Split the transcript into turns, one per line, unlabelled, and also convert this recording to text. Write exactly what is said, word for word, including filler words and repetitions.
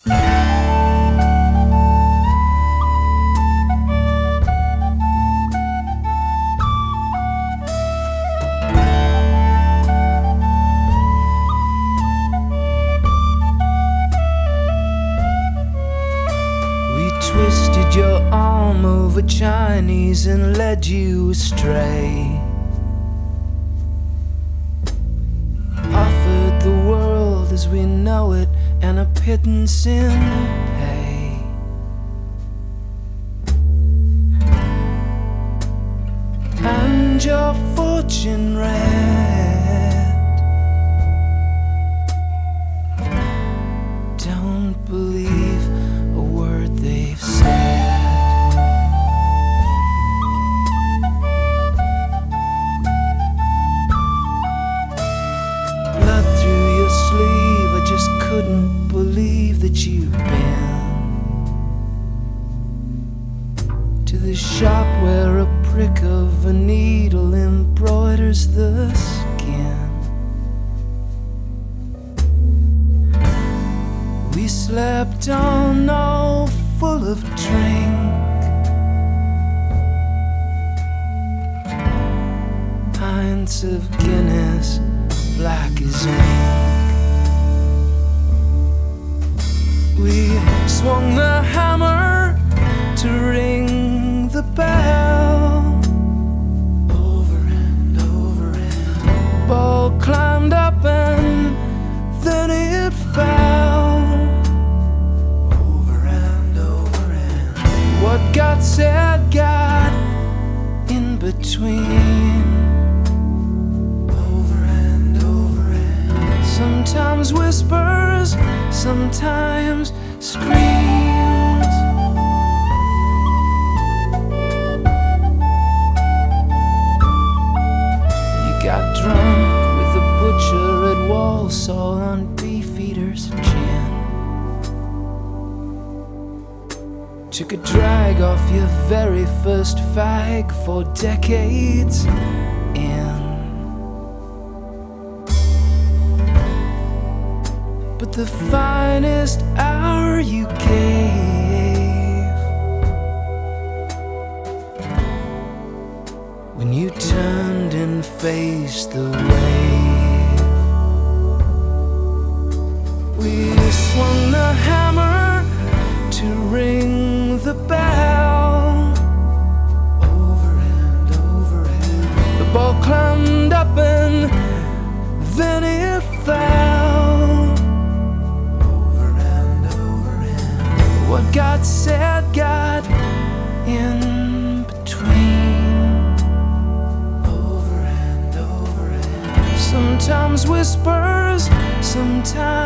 Twisted your arm over Chinese and led you astray. Offered the world as we know it and a pittance in pay. And your fortune read, don't believe a word they've said. Blood through your sleeve, I just couldn't believe that you'd been to the shop where a prick of a needle embroiders the skin. We slept on, all full of drink, pints of Guinness, black as ink. We swung the hammer to ring the bell, over and over and ball climbed up and then it fell. What God said got in between, over and over and sometimes whispers, sometimes screams. You got drunk with the butcher at Walsall on Beefeater's gin. Took a drag off your very first fag for decades in. But the finest hour you gave, when you turned and faced the wave, we swung the hammer to ring the bell, over and over and the ball climbed up and then it fell, over and over and what God said got in between, over and over and sometimes whispers, sometimes